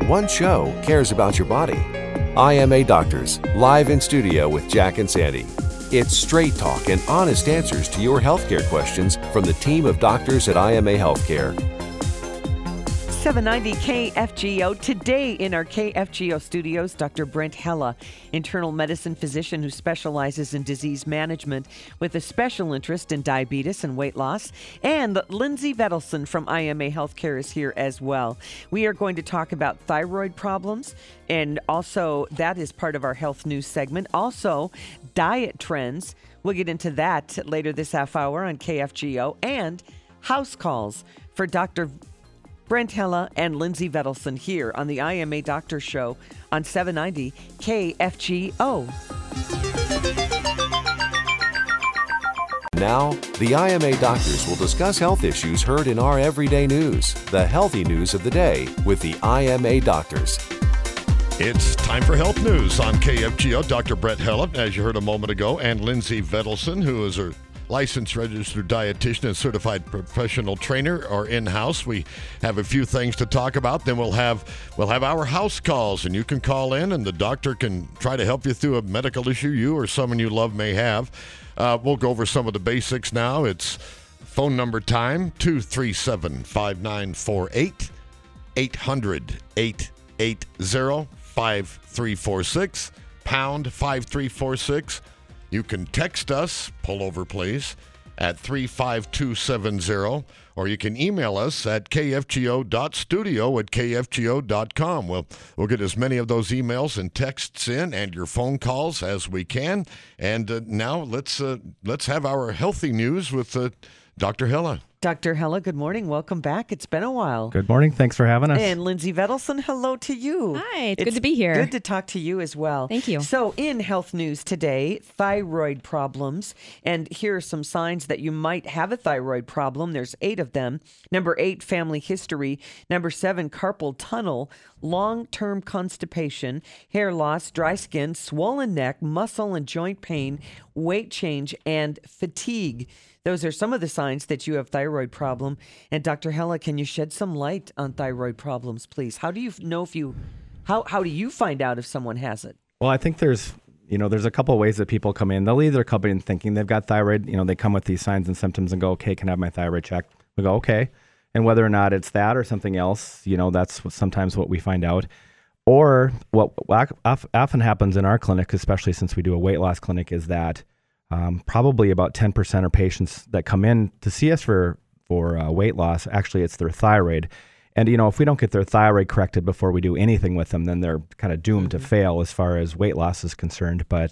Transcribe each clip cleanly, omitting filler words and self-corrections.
one show cares about your body. IMA Doctors, live in studio with Jack and Sandy. It's straight talk and honest answers to your healthcare questions from the team of doctors at IMA Healthcare. 790 KFGO. Today in our KFGO studios, Dr. Brent Hella, internal medicine physician who specializes in disease management with a special interest in diabetes and weight loss. And Lindsay Vettelson from IMA Healthcare is here as well. We are going to talk about thyroid problems, and also that is part of our health news segment. Also, diet trends. We'll get into that later this half hour on KFGO. And house calls for Dr. Brent Hella and Lindsay Vettelson here on the IMA Doctor Show on 790 KFGO. Now, the IMA Doctors will discuss health issues heard in our everyday news, the healthy news of the day with the IMA Doctors. It's time for health news on KFGO. Dr. Brent Hella, as you heard a moment ago, and Lindsay Vettelson, who is a licensed registered dietitian and certified professional trainer, are in-house. We have a few things to talk about. Then we'll have our house calls, and you can call in, and the doctor can try to help you through a medical issue you or someone you love may have. We'll go over some of the basics now. It's phone number time, 237-5948, 800-880-5346, pound 5346. You can text us, pull over please, at 35270, or you can email us at kfgo.studio@kfgo.com. We'll get as many of those emails and texts in and your phone calls as we can. And now let's have our healthy news with Dr. Hella. Dr. Hella, good morning. Welcome back. It's been a while. Good morning. Thanks for having us. And Lindsay Vettelson, hello to you. Hi, it's good to be here. Good to talk to you as well. Thank you. So in health news today, thyroid problems. And here are some signs that you might have a thyroid problem. There's 8 of them. Number 8, family history. Number 7, carpal tunnel, long-term constipation, hair loss, dry skin, swollen neck, muscle and joint pain, weight change, and fatigue. Those are some of the signs that you have thyroid problem. And Dr. Hella, can you shed some light on thyroid problems, please? How do you know how do you find out if someone has it? Well, I think there's a couple of ways that people come in. They'll either come in thinking they've got thyroid, they come with these signs and symptoms and go, okay, can I have my thyroid checked? We go, okay. And whether or not it's that or something else, that's sometimes what we find out. Or what often happens in our clinic, especially since we do a weight loss clinic, is that probably about 10% of patients that come in to see us for weight loss, actually it's their thyroid. And, if we don't get their thyroid corrected before we do anything with them, then they're kind of doomed to fail as far as weight loss is concerned. But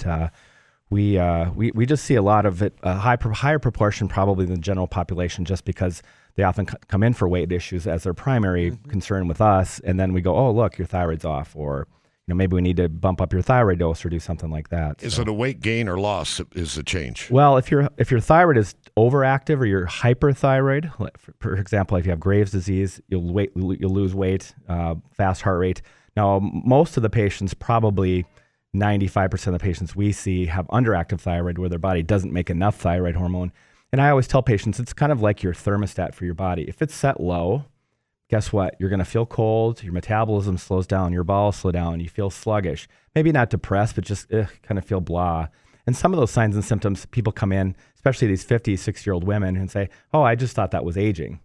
we just see a lot of it, a higher proportion probably than the general population, just because they often come in for weight issues as their primary concern with us. And then we go, oh, look, your thyroid's off, or maybe we need to bump up your thyroid dose or do something like that. Is it a weight gain or loss is the change? Well, if your thyroid is overactive or you're hyperthyroid, for example, if you have Graves' disease, you'll lose weight, fast heart rate. Now, most of the patients, probably 95% of the patients we see, have underactive thyroid where their body doesn't make enough thyroid hormone. And I always tell patients it's kind of like your thermostat for your body. If it's set low, guess what? You're going to feel cold, your metabolism slows down, your bowels slow down, you feel sluggish. Maybe not depressed, but just kind of feel blah. And some of those signs and symptoms, people come in, especially these 50, 60-year-old women, and say, oh, I just thought that was aging.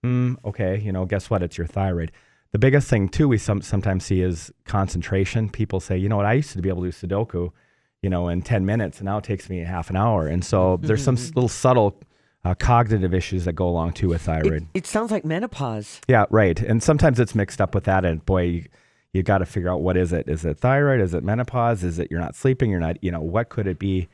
Okay, guess what? It's your thyroid. The biggest thing, too, we sometimes see is concentration. People say, you know what, I used to be able to do Sudoku, in 10 minutes, and now it takes me half an hour. And so there's some little subtle cognitive issues that go along too with thyroid. It sounds like menopause. Yeah, right. And sometimes it's mixed up with that. And boy, you got to figure out, what is it? Is it thyroid? Is it menopause? Is it you're not sleeping? You're not, what could it be?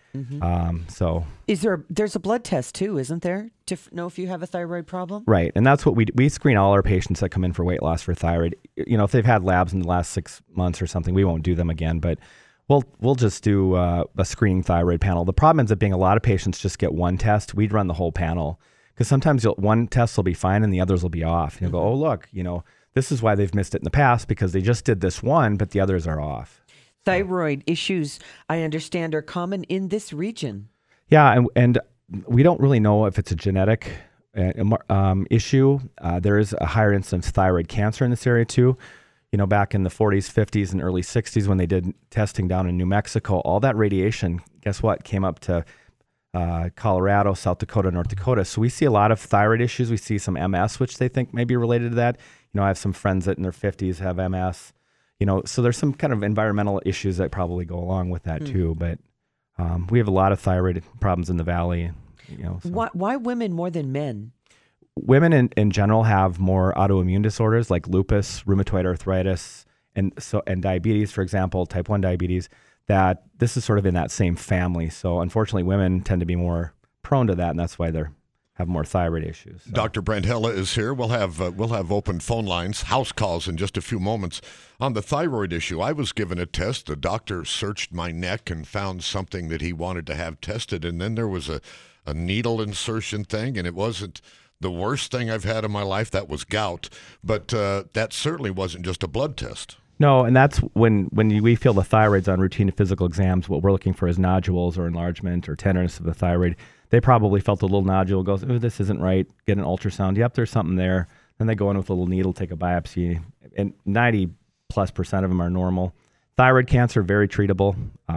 So there's a blood test too, isn't there, to know if you have a thyroid problem? Right. And that's what we screen all our patients that come in for weight loss for thyroid. If they've had labs in the last 6 months or something, we won't do them again, but we'll just do a screening thyroid panel. The problem ends up being a lot of patients just get one test. We'd run the whole panel because sometimes one test will be fine and the others will be off. And you'll go, oh, look, this is why they've missed it in the past, because they just did this one, but the others are off. Thyroid issues, I understand, are common in this region. Yeah, and we don't really know if it's a genetic issue. There is a higher incidence of thyroid cancer in this area too. back in the 40s, 50s, and early 60s when they did testing down in New Mexico, all that radiation, guess what, came up to Colorado, South Dakota, North Dakota. So we see a lot of thyroid issues. We see some MS, which they think may be related to that. I have some friends that in their 50s have MS. So there's some kind of environmental issues that probably go along with that too. But we have a lot of thyroid problems in the valley. So. Why women more than men? Women in general have more autoimmune disorders like lupus, rheumatoid arthritis, and diabetes, for example, type 1 diabetes, that this is sort of in that same family. So unfortunately, women tend to be more prone to that, and that's why they have more thyroid issues. So. Dr. Brent Hella is here. We'll have open phone lines, house calls in just a few moments. On the thyroid issue, I was given a test. The doctor searched my neck and found something that he wanted to have tested, and then there was a needle insertion thing, and it wasn't the worst thing I've had in my life. That was gout, but that certainly wasn't just a blood test. No, and that's when we feel the thyroid's on routine physical exams, what we're looking for is nodules or enlargement or tenderness of the thyroid. They probably felt a little nodule, goes, oh, this isn't right, get an ultrasound. Yep, there's something there. Then they go in with a little needle, take a biopsy, and 90+% of them are normal. Thyroid cancer, very treatable.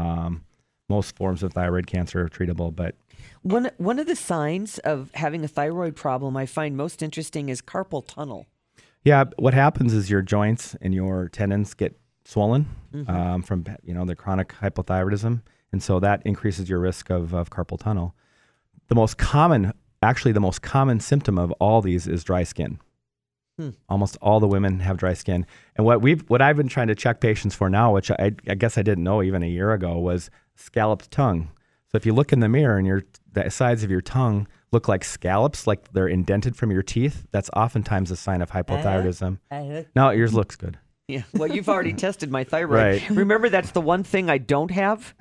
Most forms of thyroid cancer are treatable, but one of the signs of having a thyroid problem I find most interesting is carpal tunnel. Yeah, what happens is your joints and your tendons get swollen from the chronic hypothyroidism, and so that increases your risk of carpal tunnel. The most common symptom of all these is dry skin. Almost all the women have dry skin, and what I've been trying to check patients for now, which I guess I didn't know even a year ago, was scalloped tongue. So if you look in the mirror and the sides of your tongue look like scallops, like they're indented from your teeth, that's oftentimes a sign of hypothyroidism. Now yours looks good. Yeah. Well, you've already tested my thyroid. Right. Remember, that's the one thing I don't have.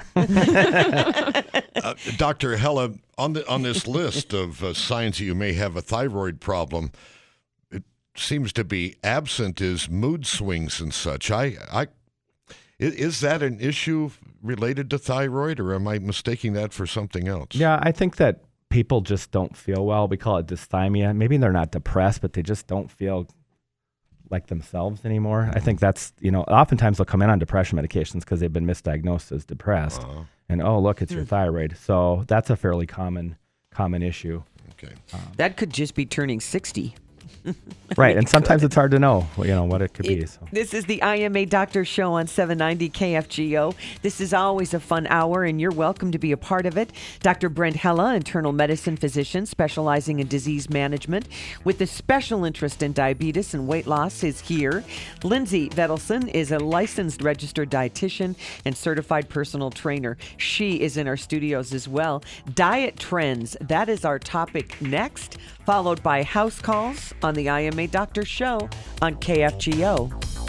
Dr. Hella, on this list of signs that you may have a thyroid problem, it seems to be absent is mood swings and such. Is that an issue related to thyroid, or am I mistaking that for something else? Yeah, I think that people just don't feel well. We call it dysthymia. Maybe they're not depressed, but they just don't feel like themselves anymore. I think that's, oftentimes they'll come in on depression medications because they've been misdiagnosed as depressed. And, oh, look, it's your thyroid. So that's a fairly common issue. Okay. That could just be turning 60. Right, and sometimes it's hard to know, what it could be. So. This is the IMA Doctor Show on 790 KFGO. This is always a fun hour, and you're welcome to be a part of it. Dr. Brent Hella, internal medicine physician specializing in disease management with a special interest in diabetes and weight loss, is here. Lindsay Vettelson is a licensed registered dietitian and certified personal trainer. She is in our studios as well. Diet trends, that is our topic next, followed by house calls on the IMA Doctor Show on KFGO.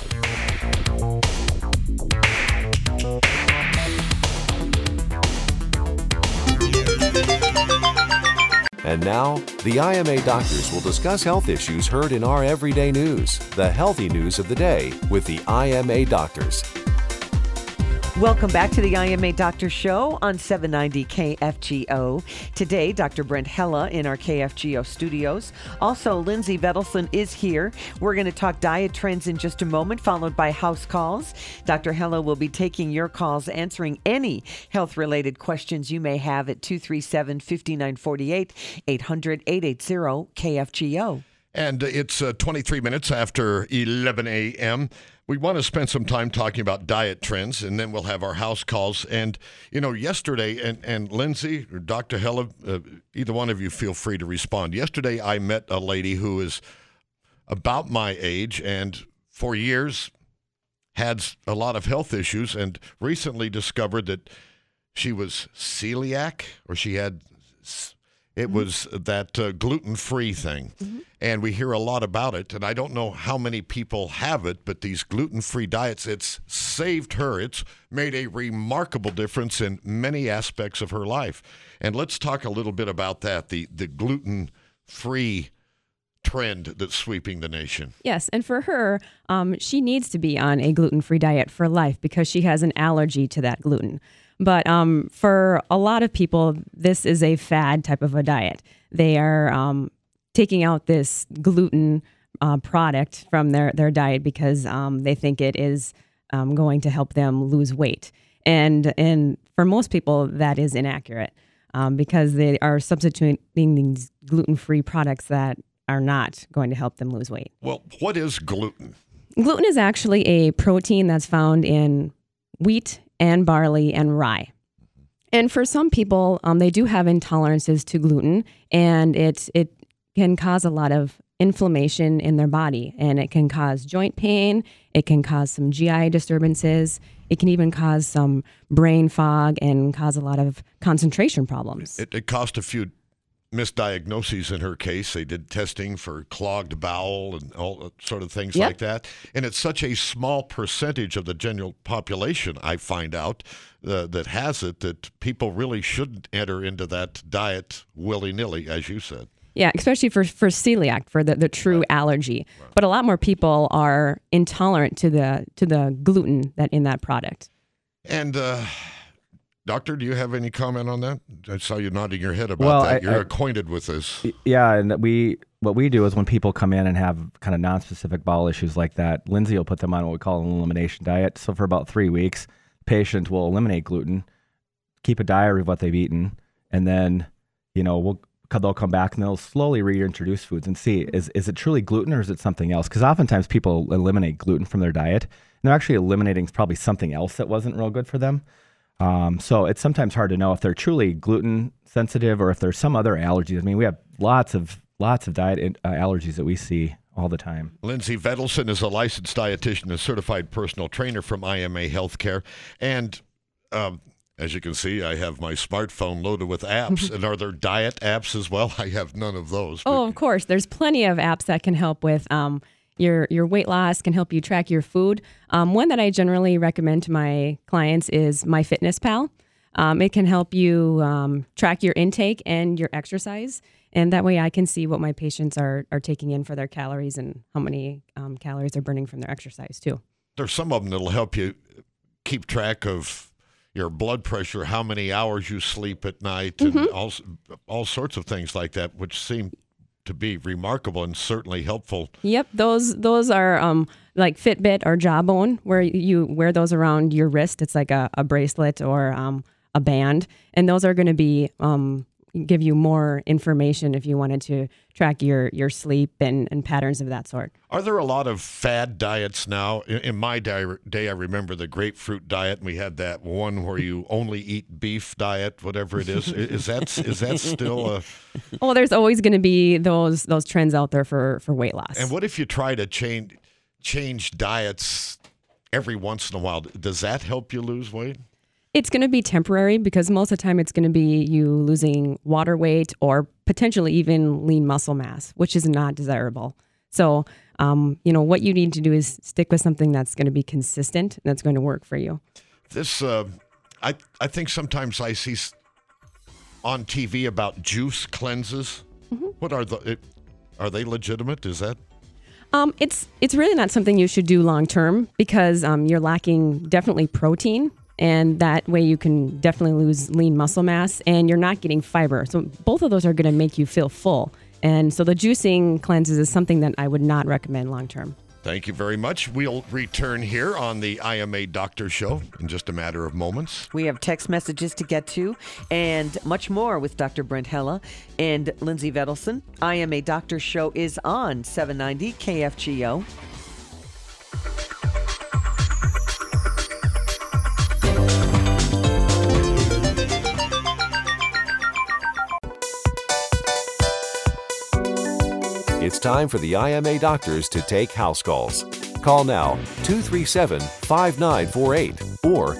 And now, the IMA doctors will discuss health issues heard in our everyday news, the healthy news of the day with the IMA doctors. Welcome back to the IMA Doctor Show on 790 KFGO. Today, Dr. Brent Hella in our KFGO studios. Also, Lindsay Vettelson is here. We're going to talk diet trends in just a moment, followed by house calls. Dr. Hella will be taking your calls, answering any health-related questions you may have at 237-5948, 800-880-KFGO. And it's 23 minutes after 11 a.m. We want to spend some time talking about diet trends, and then we'll have our house calls. And, yesterday, and Lindsay or Dr. Hella, either one of you feel free to respond. Yesterday, I met a lady who is about my age and for years had a lot of health issues and recently discovered that she was celiac, or she had... It was that gluten-free thing, and we hear a lot about it, and I don't know how many people have it, but these gluten-free diets, it's saved her. It's made a remarkable difference in many aspects of her life. And let's talk a little bit about that, the gluten-free trend that's sweeping the nation. Yes, and for her, she needs to be on a gluten-free diet for life because she has an allergy to that gluten. But for a lot of people, this is a fad type of a diet. They are taking out this gluten product from their diet because they think it is going to help them lose weight. And for most people, that is inaccurate because they are substituting these gluten-free products that are not going to help them lose weight. Well, what is gluten? Gluten is actually a protein that's found in wheat and barley and rye. And for some people, they do have intolerances to gluten, and it can cause a lot of inflammation in their body, and it can cause joint pain. It can cause some GI disturbances. It can even cause some brain fog and cause a lot of concentration problems. It caused a few misdiagnoses in her case. They did testing for clogged bowel and all sort of things like that. And it's such a small percentage of the general population, I find out, that has it, that people really shouldn't enter into that diet willy-nilly, as you said. Yeah, especially for celiac, for the true allergy. Right. But a lot more people are intolerant to the gluten that in that product. And Doctor, do you have any comment on that? I saw you nodding your head about that. You're acquainted with this. Yeah, and what we do is when people come in and have kind of non-specific bowel issues like that, Lindsay will put them on what we call an elimination diet. So for about 3 weeks, the patient will eliminate gluten, keep a diary of what they've eaten, and then they'll come back and they'll slowly reintroduce foods and see, is it truly gluten or is it something else? Because oftentimes people eliminate gluten from their diet, and they're actually eliminating probably something else that wasn't real good for them. So it's sometimes hard to know if they're truly gluten sensitive or if there's some other allergies. I mean, we have lots of diet allergies that we see all the time. Lindsay Vettelson is a licensed dietitian and certified personal trainer from IMA Healthcare. And as you can see, I have my smartphone loaded with apps. And are there diet apps as well? I have none of those. Oh, of course. There's plenty of apps that can help with your weight loss, can help you track your food. One that I generally recommend to my clients is MyFitnessPal. It can help you track your intake and your exercise. And that way I can see what my patients are taking in for their calories and how many calories they're burning from their exercise too. There's some of them that'll help you keep track of your blood pressure, how many hours you sleep at night, and all sorts of things like that, which seem to be remarkable and certainly helpful. Yep, those are like Fitbit or Jawbone, where you wear those around your wrist. It's like a bracelet or a band, and those are going to be give you more information if you wanted to track your sleep and patterns of that sort. Are there a lot of fad diets now? In my day, I remember the grapefruit diet, and we had that one where you only eat beef diet, whatever it is. Is that still a... Well, there's always going to be those trends out there for weight loss. And what if you try to change diets every once in a while? Does that help you lose weight? It's going to be temporary because most of the time it's going to be you losing water weight or potentially even lean muscle mass, which is not desirable. So, what you need to do is stick with something that's going to be consistent and that's going to work for you. This, I think sometimes I see on TV about juice cleanses. What are they legitimate? Is that? It's really not something you should do long term because you're lacking definitely protein. And that way you can definitely lose lean muscle mass and you're not getting fiber. So both of those are going to make you feel full. And so the juicing cleanses is something that I would not recommend long term. Thank you very much. We'll return here on the IMA Doctor Show in just a matter of moments. We have text messages to get to and much more with Dr. Brent Hella and Lindsay Vettelson. IMA Doctor Show is on 790 KFGO. It's time for the IMA doctors to take house calls. Call now 237-5948 or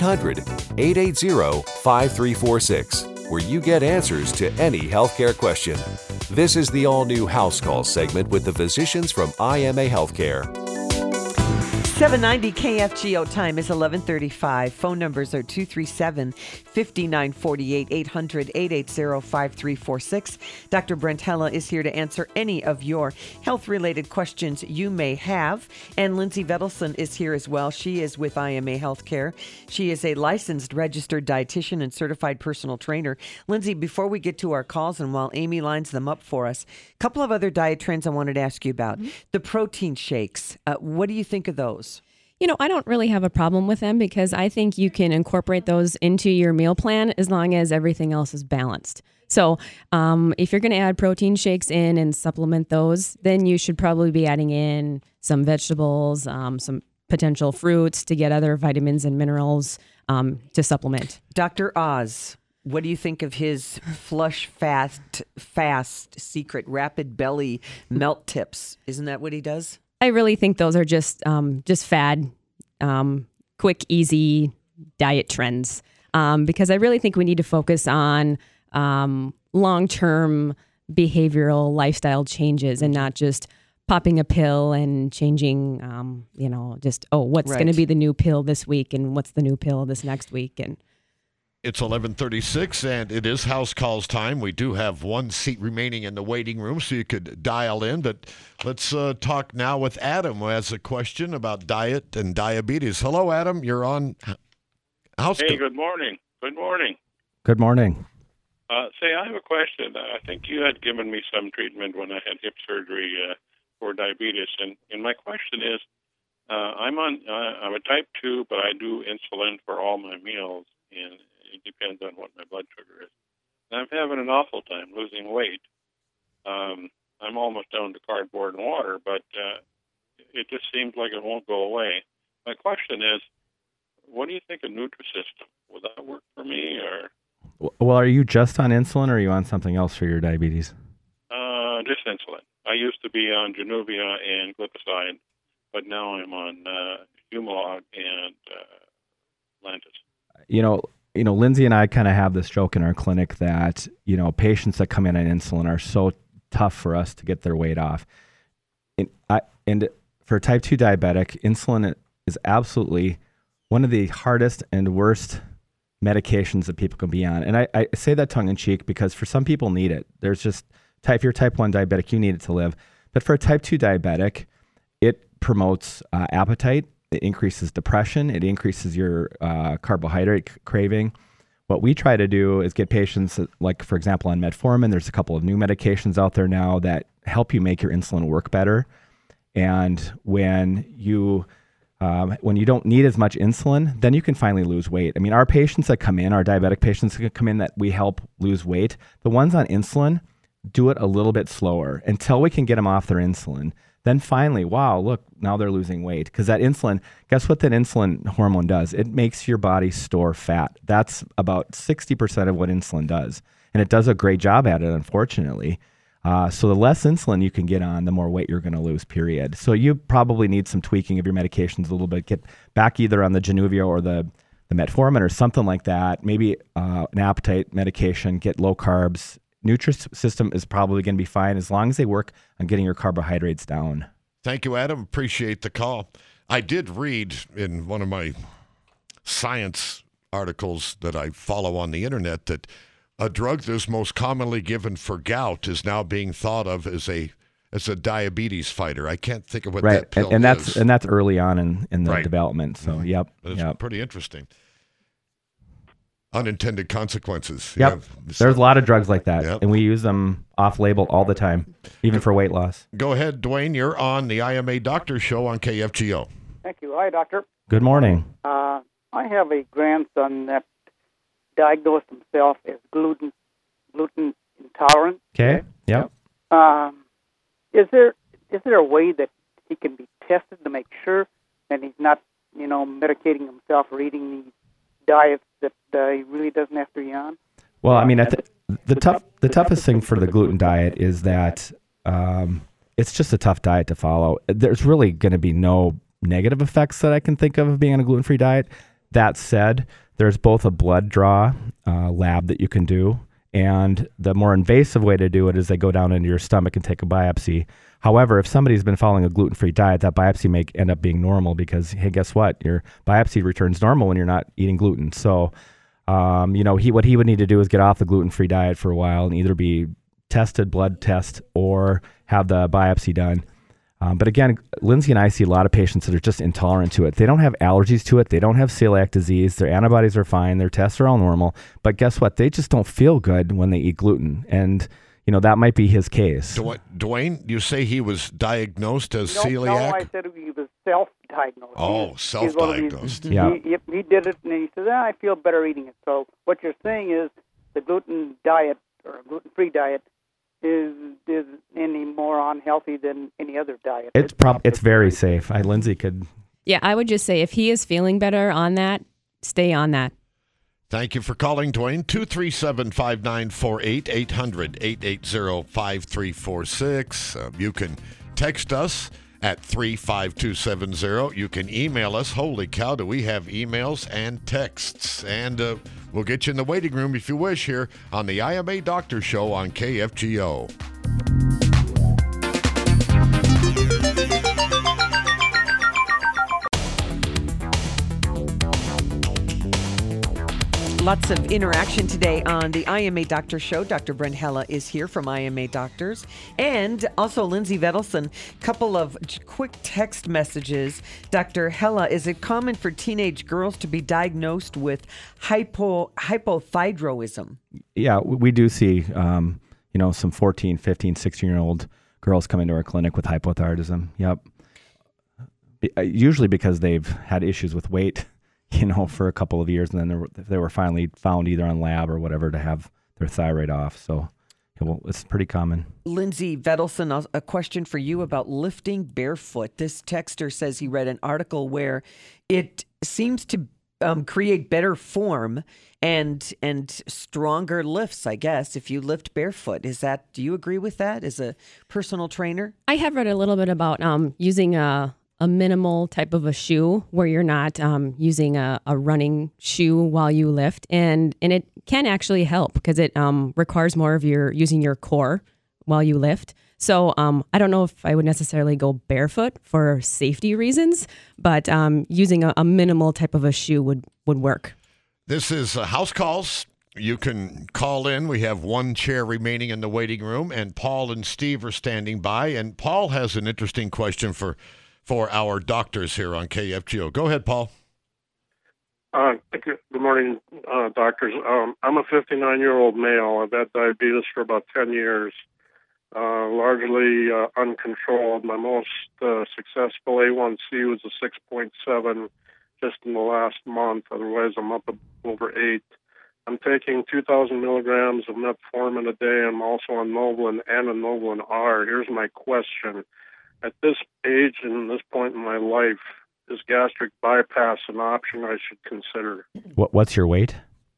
800-880-5346, where you get answers to any healthcare question. This is the all-new House Call segment with the physicians from IMA Healthcare. 790 KFGO time is 11:35. Phone numbers are 237-5948, 800-880-5346. Dr. Brent Hella is here to answer any of your health-related questions you may have. And Lindsay Vettelson is here as well. She is with IMA Healthcare. She is a licensed registered dietitian and certified personal trainer. Lindsay, before we get to our calls and while Amy lines them up for us, a couple of other diet trends I wanted to ask you about. The protein shakes. What do you think of those? I don't really have a problem with them because I think you can incorporate those into your meal plan as long as everything else is balanced. So if you're going to add protein shakes in and supplement those, then you should probably be adding in some vegetables, some potential fruits to get other vitamins and minerals to supplement. Dr. Oz, what do you think of his flush fast secret rapid belly melt tips? Isn't that what he does? I really think those are just fad, quick, easy diet trends. Because I really think we need to focus on long-term behavioral lifestyle changes and not just popping a pill and changing, what's going to be the new pill this week and what's the new pill this next week. And it's 11:36, and it is house calls time. We do have one seat remaining in the waiting room, so you could dial in. But let's talk now with Adam, who has a question about diet and diabetes. Hello, Adam. You're on house. Hey, good morning. Good morning. Good morning. Say, I have a question. I think you had given me some treatment when I had hip surgery for diabetes, and my question is, I'm a type 2, but I do insulin for all my meals, and it depends on what my blood sugar is. And I'm having an awful time losing weight. I'm almost down to cardboard and water, but it just seems like it won't go away. My question is, what do you think of Nutrisystem? Will that work for me, or? Well, are you just on insulin or are you on something else for your diabetes? Just insulin. I used to be on Januvia and glipizide, but now I'm on Humalog and Lantus. Lindsay and I kind of have this joke in our clinic that, patients that come in on insulin are so tough for us to get their weight off. And for type 2 diabetic, insulin is absolutely one of the hardest and worst medications that people can be on. And I say that tongue in cheek because for some people need it. There's just, if you're type 1 diabetic, you need it to live. But for a type 2 diabetic, it promotes appetite. It increases depression. It increases your carbohydrate craving. What we try to do is get patients, like, for example, on metformin. There's a couple of new medications out there now that help you make your insulin work better. And when you don't need as much insulin, then you can finally lose weight. I mean, our patients that come in, our diabetic patients that come in that we help lose weight, the ones on insulin do it a little bit slower until we can get them off their insulin. Then finally, wow, look, now they're losing weight. Because that insulin, guess what that insulin hormone does? It makes your body store fat. That's about 60% of what insulin does. And it does a great job at it, unfortunately. So the less insulin you can get on, the more weight you're going to lose, period. So you probably need some tweaking of your medications a little bit. Get back either on the Januvia or the metformin or something like that. Maybe an appetite medication, get low carbs. Nutrisystem is probably going to be fine as long as they work on getting your carbohydrates down. Thank you, Adam. Appreciate the call. I did read in one of my science articles that I follow on the internet that a drug that's most commonly given for gout is now being thought of as a diabetes fighter. I can't think of what that pill is. And that's early on in the development. So, yep. It's pretty interesting. Unintended consequences. Yep. There's a lot of drugs like that, and we use them off-label all the time, even for weight loss. Go ahead, Dwayne. You're on the IMA Doctor Show on KFGO. Thank you. Hi, Doctor. Good morning. I have a grandson that diagnosed himself as gluten intolerant. Okay. Yep. Is there a way that he can be tested to make sure that he's not, medicating himself or eating these diets that he really doesn't have to be on? Well, I mean, the toughest thing for the gluten diet is that it's just a tough diet to follow. There's really going to be no negative effects that I can think of being on a gluten-free diet. That said, there's both a blood draw lab that you can do, And the more invasive way to do it is they go down into your stomach and take a biopsy. However, if somebody's been following a gluten-free diet, that biopsy may end up being normal because, hey, guess what? Your biopsy returns normal when you're not eating gluten. So, what he would need to do is get off the gluten-free diet for a while and either be tested, blood test, or have the biopsy done. But again, Lindsay and I see a lot of patients that are just intolerant to it. They don't have allergies to it. They don't have celiac disease. Their antibodies are fine. Their tests are all normal. But guess what? They just don't feel good when they eat gluten. And, that might be his case. Dwayne, you say he was diagnosed as celiac? No, I said he was self-diagnosed. Oh, self-diagnosed. Yeah. He did it, and he said, I feel better eating it. So what you're saying is the gluten diet or gluten-free diet is any more unhealthy than any other diet. It's very safe. Lindsay could. Yeah, I would just say if he is feeling better on that, stay on that. Thank you for calling, Dwayne. 237-5948, 800-880-5346. You can text us at 35270. You can email us. Holy cow, do we have emails and texts. And we'll get you in the waiting room if you wish here on the IMA Doctor Show on KFGO. Lots of interaction today on the IMA Doctor Show. Dr. Brent Hella is here from IMA Doctors. And also Lindsay Vettelson. Couple of quick text messages. Dr. Hella, is it common for teenage girls to be diagnosed with hypothyroidism? Yeah, we do see, some 14, 15, 16-year-old girls come into our clinic with hypothyroidism. Yep. Usually because they've had issues with weight, for a couple of years, and then they were finally found either on lab or whatever to have their thyroid off. So it's pretty common. Lindsay Vettelson, a question for you about lifting barefoot. This texter says he read an article where it seems to create better form and stronger lifts, I guess, if you lift barefoot. Do you agree with that as a personal trainer? I have read a little bit about using a minimal type of a shoe where you're not using a running shoe while you lift. And it can actually help because it requires more of using your core while you lift. So I don't know if I would necessarily go barefoot for safety reasons, but using a minimal type of a shoe would work. This is House Calls. You can call in. We have one chair remaining in the waiting room, and Paul and Steve are standing by. And Paul has an interesting question for our doctors here on KFGO. Go ahead, Paul. Good morning, doctors. I'm a 59-year-old male. I've had diabetes for about 10 years, largely uncontrolled. My most successful A1C was a 6.7 just in the last month. Otherwise, I'm up over 8. I'm taking 2,000 milligrams of metformin a day. I'm also on Novolin and a Novolin R. Here's my question. At this age and this point in my life, is gastric bypass an option I should consider? What's your weight?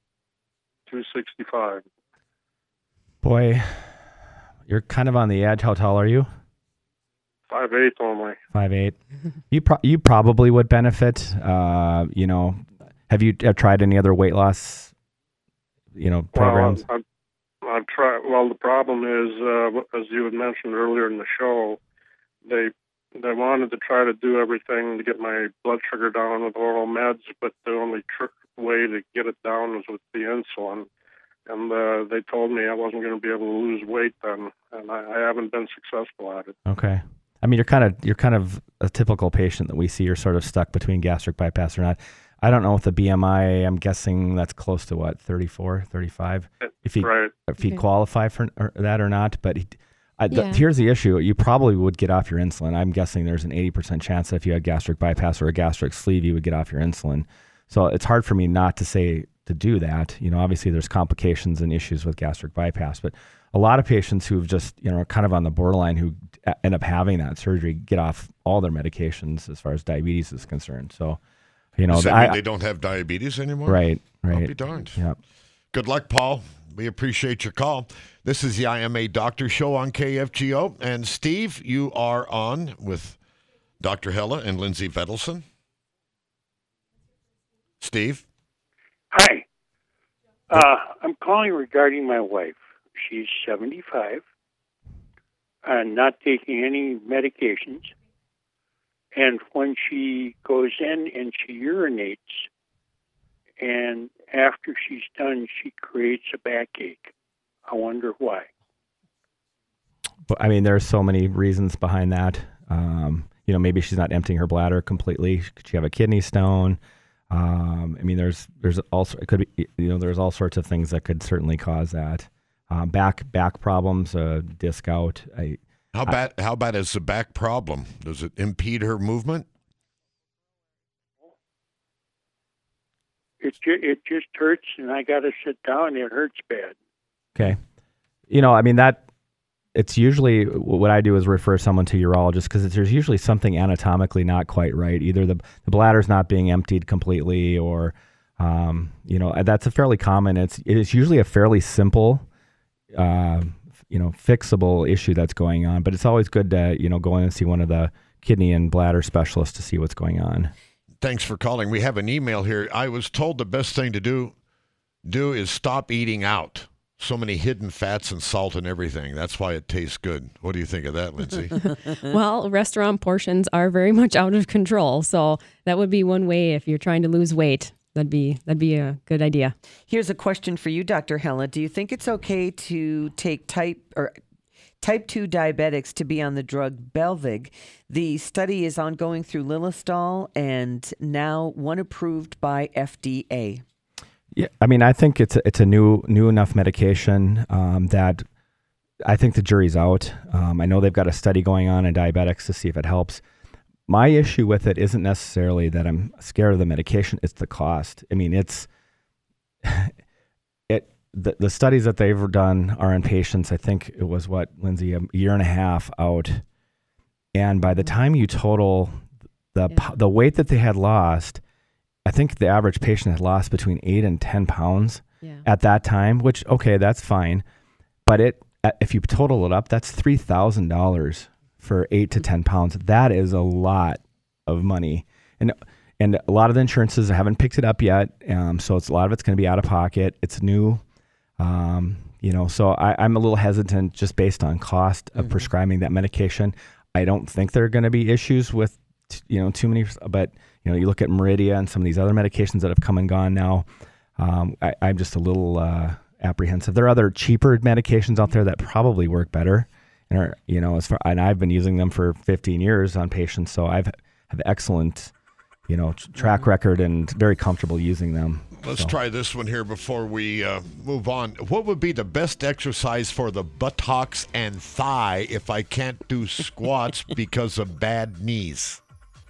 265. Boy, you're kind of on the edge. How tall are you? 5'8" only. 5'8". You probably would benefit. Have you tried any other weight loss, programs? Well, I've tried. Well, the problem is, as you had mentioned earlier in the show, they wanted to try to do everything to get my blood sugar down with oral meds, but the only way to get it down was with the insulin. And they told me I wasn't going to be able to lose weight then, and I haven't been successful at it. Okay. I mean, you're kind of a typical patient that we see. You're sort of stuck between gastric bypass or not. I don't know if the BMI, I'm guessing that's close to 34, 35, if he qualify for that or not. But here's the issue. You probably would get off your insulin. I'm guessing there's an 80% chance that if you had gastric bypass or a gastric sleeve, you would get off your insulin. So it's hard for me not to say to do that. Obviously there's complications and issues with gastric bypass, but a lot of patients who've just, are kind of on the borderline who end up having that surgery get off all their medications as far as diabetes is concerned. So, does that mean they don't have diabetes anymore? Right. I'll be darned. Yeah. Good luck, Paul. We appreciate your call. This is the IMA Doctor Show on KFGO. And Steve, you are on with Dr. Hella and Lindsay Vettelson. Steve? Hi. I'm calling regarding my wife. She's 75 and not taking any medications. And when she goes in and she urinates, and after she's done, she creates a backache. I wonder why. But I mean, there are so many reasons behind that. Maybe she's not emptying her bladder completely. Could she have a kidney stone? I mean, there's also, it could be, there's all sorts of things that could certainly cause that. Back problems, disc out. How bad is the back problem? Does it impede her movement? It just hurts, and I got to sit down. It hurts bad. Okay. I mean, it's usually what I do is refer someone to urologist because there's usually something anatomically not quite right. Either the bladder's not being emptied completely, or that's a fairly common. It is usually a fairly simple, fixable issue that's going on. But it's always good to go in and see one of the kidney and bladder specialists to see what's going on. Thanks for calling. We have an email here. I was told the best thing to do is stop eating out. So many hidden fats and salt and everything. That's why it tastes good. What do you think of that, Lindsay? Well, restaurant portions are very much out of control. So that would be one way if you're trying to lose weight. That'd be a good idea. Here's a question for you, Dr. Hella. Do you think it's okay to take type 2 diabetics to be on the drug Belvig? The study is ongoing through Lilostol and now one approved by FDA. Yeah, I mean, I think it's a new enough medication that I think the jury's out. I know they've got a study going on in diabetics to see if it helps. My issue with it isn't necessarily that I'm scared of the medication; it's the cost. I mean, the studies that they've done are in patients. I think it was Lindsay, a year and a half out, and by the time you total the weight that they had lost, I think the average patient had lost between 8 and 10 pounds at that time, which, okay, that's fine. But if you total it up, that's $3,000 for 8 to 10 pounds. That is a lot of money. And a lot of the insurances haven't picked it up yet. So a lot of it's going to be out of pocket. It's new. So I'm a little hesitant just based on cost of prescribing that medication. I don't think there are going to be issues with, too many, but you look at Meridia and some of these other medications that have come and gone now. I'm just a little apprehensive. There are other cheaper medications out there that probably work better, and and I've been using them for 15 years on patients, so I've have excellent, track record and very comfortable using them. Let's try this one here before we move on. What would be the best exercise for the buttocks and thigh if I can't do squats because of bad knees?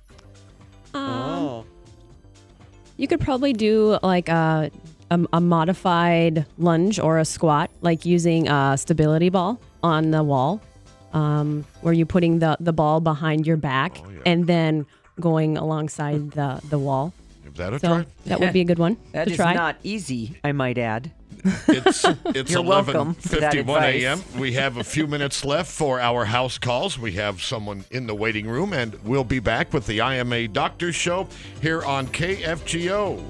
You could probably do like a modified lunge or a squat, like using a stability ball on the wall, where you're putting the ball behind your back and then going alongside the wall. Give that a try. That would be a good one That to is try. not easy, I might add. It's You're welcome for that 11:51 advice. a.m. We have a few minutes left for our house calls. We have someone in the waiting room, and we'll be back with the IMA Doctors Show here on KFGO.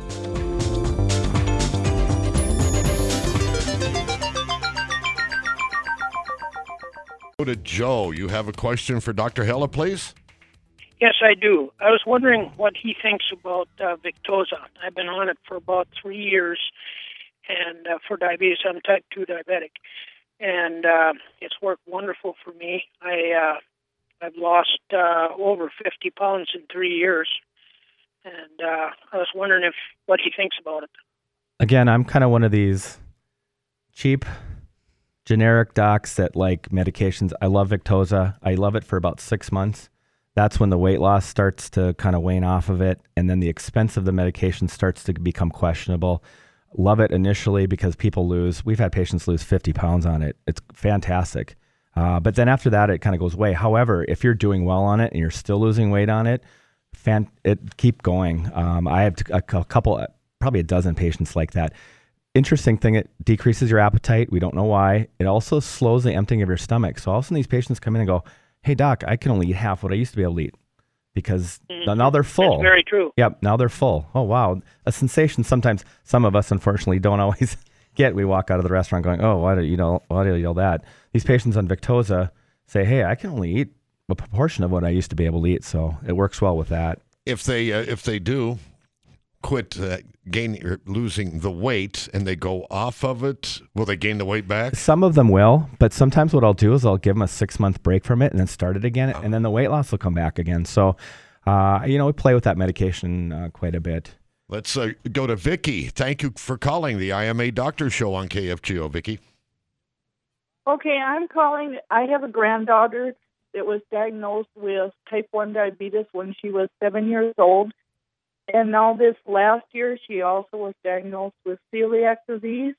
Go to Joe. You have a question for Dr. Hella, please? Yes, I do. I was wondering what he thinks about Victoza. I've been on it for about 3 years, and for diabetes, I'm type 2 diabetic, and it's worked wonderful for me. I've lost over 50 pounds in 3 years, and I was wondering what he thinks about it. Again, I'm kind of one of these cheap, generic docs that like medications. I love Victoza. I love it for about 6 months. That's when the weight loss starts to kind of wane off of it, and then the expense of the medication starts to become questionable. Love it initially because we've had patients lose 50 pounds on it. It's fantastic. But then after that, it kind of goes away. However, if you're doing well on it and you're still losing weight on it, keep going. I have a couple, probably a dozen patients like that. Interesting thing, it decreases your appetite. We don't know why. It also slows the emptying of your stomach. So all of a sudden these patients come in and go, hey, doc, I can only eat half what I used to be able to eat. because now they're full. That's very true. Yep, now they're full. Oh, wow. A sensation sometimes some of us, unfortunately, don't always get. We walk out of the restaurant going, oh, why do you yell that? These patients on Victoza say, hey, I can only eat a proportion of what I used to be able to eat, so it works well with that. If they do quit gaining or losing the weight and they go off of it, will they gain the weight back? Some of them will, but sometimes what I'll do is I'll give them a 6-month break from it and then start it again, and then the weight loss will come back again. So, we play with that medication quite a bit. Let's go to Vicki. Thank you for calling the IMA Doctor Show on KFGO, Vicki. Okay, I'm calling. I have a granddaughter that was diagnosed with type 1 diabetes when she was 7 years old. And now this last year, she also was diagnosed with celiac disease.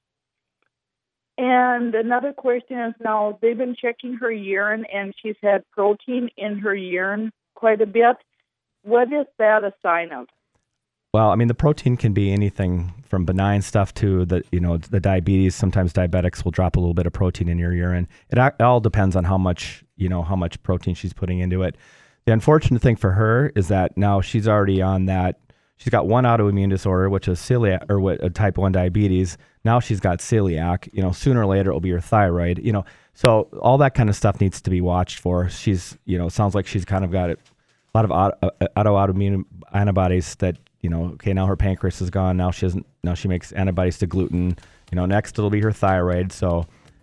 And another question is now they've been checking her urine, and she's had protein in her urine quite a bit. What is that a sign of? Well, I mean, the protein can be anything from benign stuff to the diabetes. Sometimes diabetics will drop a little bit of protein in your urine. It all depends on how much protein she's putting into it. The unfortunate thing for her is that now she's already on that. She's got one autoimmune disorder, which is celiac or type 1 diabetes. Now she's got celiac. Sooner or later it will be her thyroid. So all that kind of stuff needs to be watched for. She's, sounds like she's kind of got a lot of autoimmune antibodies that. Okay, now her pancreas is gone. Now she makes antibodies to gluten. Next it'll be her thyroid. So,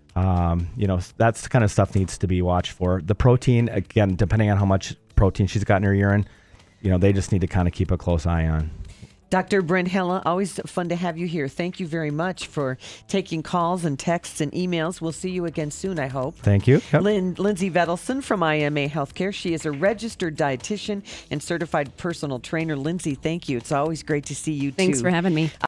that's the kind of stuff needs to be watched for. The protein, again, depending on how much protein she's got in her urine, they just need to kind of keep a close eye on. Dr. Brent Hella, always fun to have you here. Thank you very much for taking calls and texts and emails. We'll see you again soon, I hope. Thank you. Yep. Lindsay Vedelson from IMA Healthcare. She is a registered dietitian and certified personal trainer. Lindsay, thank you. It's always great to see you, too. Thanks for having me.